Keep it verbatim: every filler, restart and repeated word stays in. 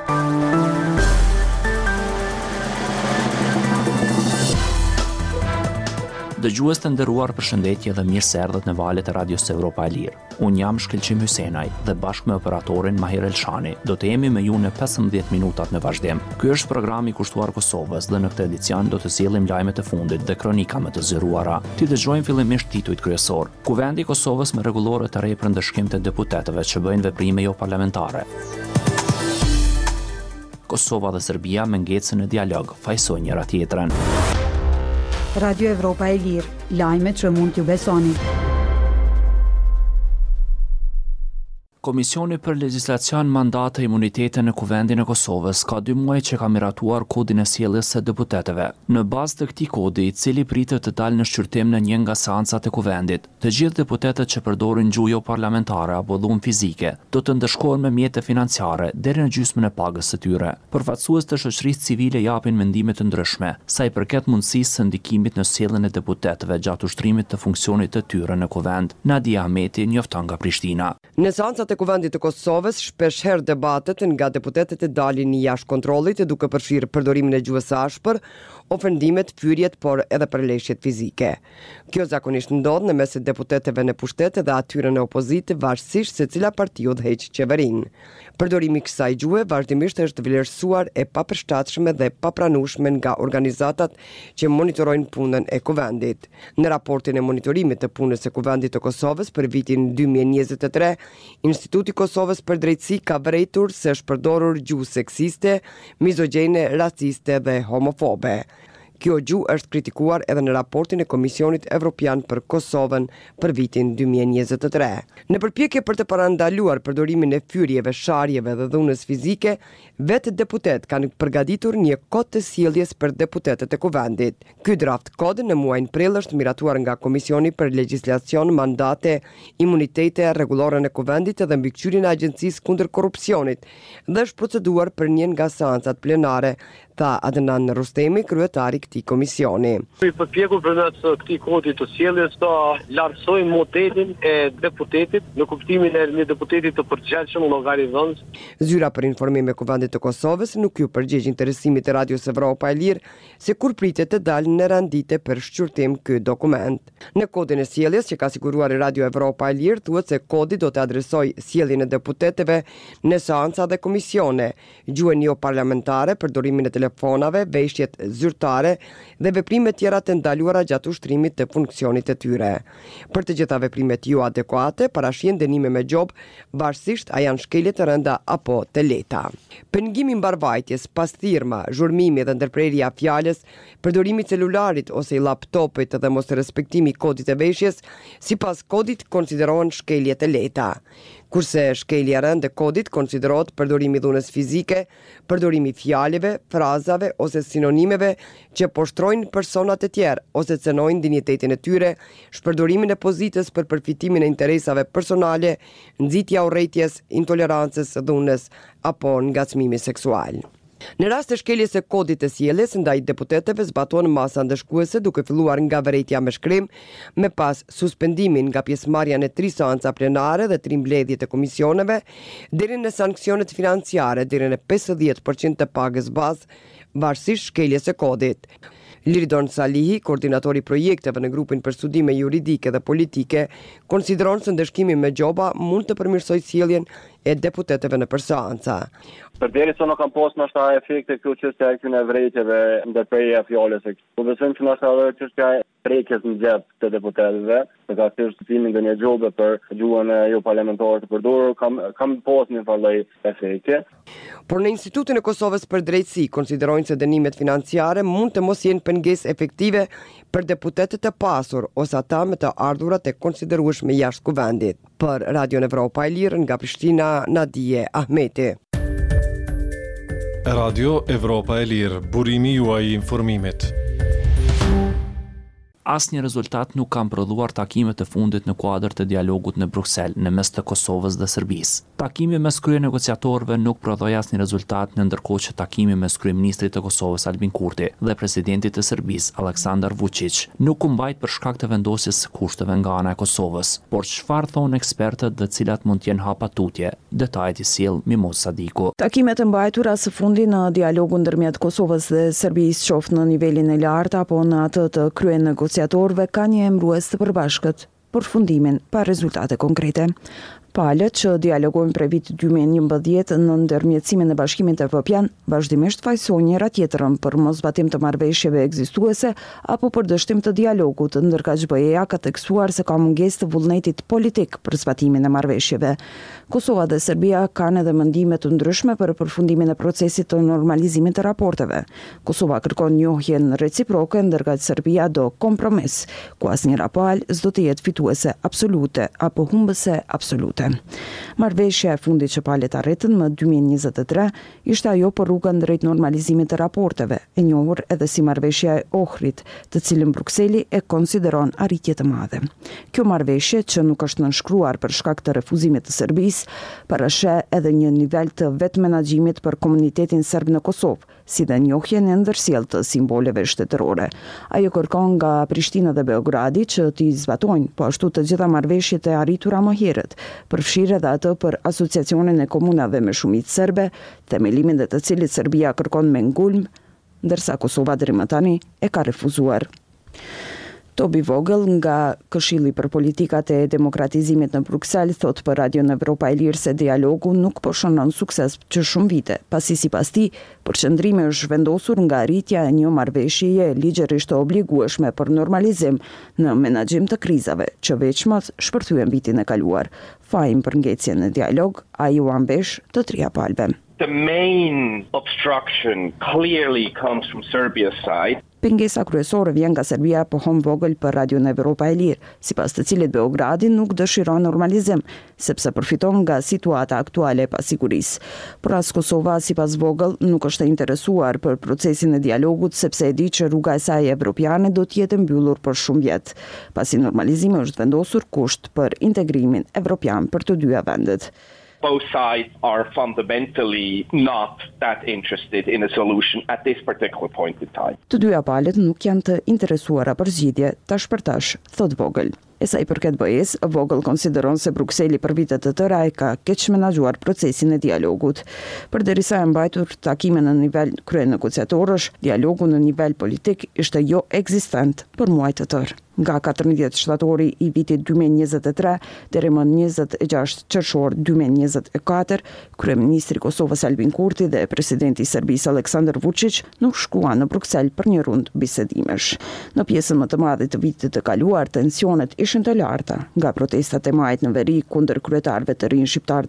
Dëgjues të nderuar, përshëndetje dhe mirë se erdhët në valët e Radios Evropa e Lirë. Unë jam Shkelqim Hysenaj dhe bashkë me operatorin Mahir Elshani do të jemi me ju në pesëmbëdhjetë minutat në vazhdim. Ky është programi i kushtuar Kosovës dhe në këtë edicion do të sjellim lajmet e fundit dhe kronika më të zgjeruara. Ti dëgjojmë fillimisht titujt kryesor. Kuvendi i Kosovës me rregullore të reja për ndëshkim të deputetëve që bëjnë veprime jo parlamentare. Kosova dhe Serbia me ngecën në dialog, fajsojnë njëra tjetrën. Radio Evropa e Lirë, lajmet që mund t'ju besoni. Komisioni për Legjislacion, Mandate e Imunitete në Kuvendin e Kosovës ka dy muaj që ka miratuar kodin e sjelljes së deputetëve. Në bazë të këtij kodi, i cili pritet të dalë në shqyrtim në një nga seancat e Kuvendit, të gjithë deputetët që përdorin gjuhë jo parlamentare apo dhunë fizike do të ndëshkohen me mjete financiare deri në gjysmën e pagës së tyre. Përfaqësues të shoqërisë civile japin mendime të ndryshme sa i përket mundësisë së ndikimit në sjelljen e deputetëve gjatë ushtrimit të funksionit të tyre në Kuvend. Nadia Ahmeti njofton nga Prishtina. Në seancat e Kuvendit të Kosovës, shpeshherë debatet nga deputetët e dalin jashtë kontrollit, duke përfshirë përdorimin e gjuhës së ashpër, ofendimet, fyrjet, por edhe përleshjet fizike. Kjo zakonisht ndodh në mes të deputetëve në pushtet dhe atyre në opozitë, varësisht se cila parti udhëheq qeverinë. Përdorimi i kësaj gjuhe vazhdimisht është vlerësuar e papërshtatshme dhe papranueshme nga organizatat që monitorojnë punën e Kuvendit. Në raportin e monitorimit të punës së Kuvendit të Kosovës për vitin dy mijë e njëzet e tre, Instituti i Kosovës për Drejtësi ka vërejtur se është përdorur gjuhë seksiste, mizogjene, raciste dhe homofobe. Kjo gjuhë është kritikuar edhe në raportin e Komisionit Evropian për Kosovën për vitin dy mijë e njëzet e tre. Në përpjekje për të parandaluar përdorimin e fyrjeve, sharjeve dhe dhunës fizike, vetë deputet kanë përgatitur një kod të sjelljes për deputetët e Kuvendit. Ky draft kod në muajin prill është miratuar nga Komisioni për Legjislacion, Mandate, Imunitete, Rregulloren e Kuvendit dhe mbikëqyrjen e Agjencisë kundër korrupsionit dhe është proceduar për një nga seancat plenare, tha Adnan Rustemi, kryetari i këtij komisioni. I përpjekur përmes këtij kodi të sjelljes ta lartësojmë modelin e deputetit në kuptimin e një deputeti të përgjithshëm llogaridhënës. Zyra për informim e Kuvendit të Kosovës nuk ju përgjigj interesimit të Radios Evropa e Lirë se kur pritet të dalë në randite për shqyrtim ky dokument. Në kodin e sjelljes që ka siguruar Radio Evropa e Lirë thuhet se kodi do të adresojë sjelljen e deputetëve në seanca dhe komisione, gjuhën jo parlamentare, përdorimin e telefonave, veshjet zyrtare dhe veprimet tjera të ndaluara gjatë ushtrimit të funksionit të tyre. Për të gjitha veprimet jo adekuate, parashihen dënime me gjob, varësisht a janë shkelje të rënda apo të lehta. Pengimi mbarvajtjes, pasthirma, zhurmimi dhe ndërprerja fjalës, përdorimi i celularit ose i laptopit dhe mos respektimi i kodit të veshjes, sipas kodit konsiderohen shkelje të lehta. Kurse shkelja e rëndë e kodit konsiderohet përdorimi i dhunës fizike, përdorimi i fjalëve, frazave ose sinonimeve që poshtrojnë personat e tjerë ose cënojnë dinjitetin e tyre, shpërdorimin e pozitës për përfitimin e interesave personale, nxitja urrëties, intolerancës, dhunës apo ngacmimi seksual. Në rast të shkeljes së kodit të sjelljes ndaj deputetëve zbatohen masa ndëshkuese duke filluar nga vërejtja me shkrim, me pas suspendimin nga pjesëmarrja në tri seanca plenare dhe tri mbledhje të komisioneve, deri në sanksionet financiare deri në pesëdhjetë përqind të pagës bazë, varësisht shkeljes së kodit. Liridon Salihi, koordinatori i projekteve në grupin për studime juridike dhe politike, konsideron se ndëshkimi me gjoba mund të përmirësojë sjelljen e deputetëve në seanca. Përderisa nuk kanë pas ndoshta efekte kjo çështja e këtyre vrejtjeve ndërprerja e fjalës. Po besojmë se ndoshta edhe çështja e prekjes në xhep të deputetëve, se ka thjesht filmin në një gjobe për gjuhën jo parlamentare të përdorur, kam kam pas një lloj efekti. Por në Institutin e Kosovës për Drejtësi konsiderojnë se dënimet financiare mund të mos jenë pengesë efektive për deputetët e pasur ose ata me të ardhurat e konsiderueshme jashtë Kuvendit. Për Radio Evropa e Lirë nga Prishtina, Nadije Ahmeti. Radio Evropa e Lirë, burimi juaj i informimit. Asnjë rezultat nuk kanë prodhuar takimet e fundit në kuadër të dialogut në Bruksel në mes të Kosovës dhe Serbisë. Takimi mes kryenegociatorëve nuk prodhoi asnjë rezultat, në ndërkohë që takimi mes kryeministrit të Kosovës Albin Kurti dhe presidentit të Serbisë Aleksandar Vučić nuk u mbajt për shkak të vendosjes së kushteve nga ana e Kosovës. Por çfarë thonë ekspertët dhe cilat mund të jenë hapa tutje? Detajet i sjell Mimoz Sadiku. Takimet e mbajtura së fundi në dialogun ndërmjet Kosovës dhe Serbisë, qoftë në nivelin e lartë apo në atë të kryenegociatorëve, ka një emërues të përbashkët: përfundimin pa rezultate konkrete. Palët që dialogojnë prej vitit dy mijë e njëmbëdhjetë në ndërmjetësimin e Bashkimit Evropian vazhdimisht fajsojnë njëra tjetrën për mosbatim të marrëveshjeve ekzistuese apo për dështim të dialogut, ndërkaq B E A ka tekstuar se ka mungesë të vullnetit politik për zbatimin e marrëveshjeve. Kosova dhe Serbia kanë edhe mendime të ndryshme për përfundimin e procesit të normalizimit të raporteve. Kosova kërkon njohjen reciproke, ndërkaq Serbia do kompromis, ku asnjëra palë s'do të jetë fituese absolute apo humbëse absolute. Marrëveshja e fundit që palët arritën më dy mijë e njëzet e tre ishte ajo për rrugën drejt normalizimit të raporteve, e njohur edhe si marrëveshja e Ohrit, të cilën Brukseli e konsideron arritje të madhe. Kjo marrëveshje, që nuk është nënshkruar për shkak të refuzimit të Serbisë, parasheh edhe një nivel të vetë menaxhimit për komunitetin serb në Kosovë, si dhe njohjen e ndërsjellë të simboleve shtetërore. Ajo kërkon nga Prishtina dhe Beogradi që t'i zbatojnë po ashtu të gjitha marrëveshjet e arritura më herët, përfshirë edhe atë për asociacionin e komunave me shumicë serbe, themelimin dhe të cilit Serbia kërkon me ngulm, ndërsa Kosova deri më tani e ka refuzuar. Tobi Vogel nga Këshilli për Politikat e Demokratizimit në Bruksel thot për Radion Evropa e Lirë se dialogu nuk po shënon sukses që shumë vite, pasi sipas tij përqendrimi është vendosur nga arritja e një marrëveshjeje ligjërisht të obligueshme për normalizim në menaxhim të krizave, që veçmos shpërthyen vitin e kaluar. Fajin për ngecjen e dialog ai u ambesh të trija palëve. The main obstruction clearly comes from Serbia's side. Pengesa kryesore vjen nga Serbia, pohon Vogel për Radion Evropa e Lirë, sipas të cilit Beogradi nuk dëshiron normalizim, sepse përfiton nga situata aktuale e pasigurisë. Por as Kosova, sipas Vogel, nuk është e interesuar për procesin e dialogut, sepse e di që rruga e saj evropiane do të jetë mbyllur për shumë vjet, pasi normalizimi është vendosur kusht për integrimin evropian për të dyja vendet. Both sides are fundamentally not that interested in a solution at this particular point in time. Të dyja palët nuk janë të interesuara për zgjidhje tash për tash, thot Vogel. E sa i përket B E-s, Vogel konsideron se Brukseli për vite të tëra e ka keq menaxhuar procesin e dialogut. Përderisa e mbajtur takime në nivel kryenegociatorësh, dialogu në nivel politik ishte jo ekzistent për muaj të tërë. Nga katërmbëdhjetë shtatori i vitit dy mijë e njëzet e tre deri më njëzet e gjashtë qershor dy mijë e njëzet e katër, kryeministri i Kosovës Albin Kurti dhe presidenti i Serbisë Aleksandar Vučić nuk shkuan në Bruksel për një rundë bisedimesh. Në pjesën më të madhe të vitit të kaluar, tensionet ishin të larta, nga protestat e majit në veri kundër kryetarëve të rinj shqiptar